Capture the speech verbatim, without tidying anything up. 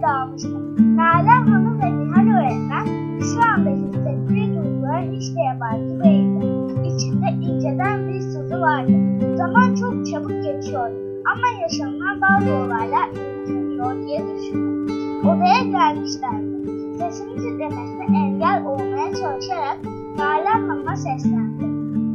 dalmıştı. Nalan Hanım ve Nihal öğretmen şu anda hissettiği duygulara hiç de yabancı değildi. İçinde inceden bir sızı vardı. Zaman çok çabuk geçiyordu ama yaşanılan bazı olaylar unutulmuyor diye düşündü. Odaya gelmişlerdi. Sesini titremesine engel olmaya çalışarak Nalan Hanım'a seslendi.